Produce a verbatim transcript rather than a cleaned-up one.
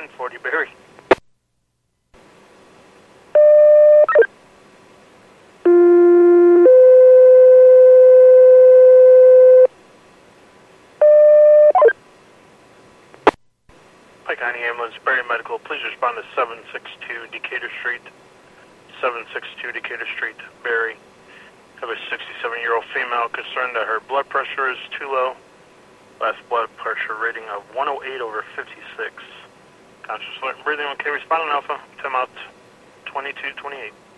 ten forty, Barry. Pike County Ambulance, Barry Medical, please respond to seven six two Decatur Street. seven six two Decatur Street, Barry. Have a sixty-seven-year-old female concerned that her blood pressure is too low. Last blood pressure rating of one oh eight over fifty-six. Conscious, alert, and breathing okay. Responding Alpha. Time out twenty-two twenty-eight.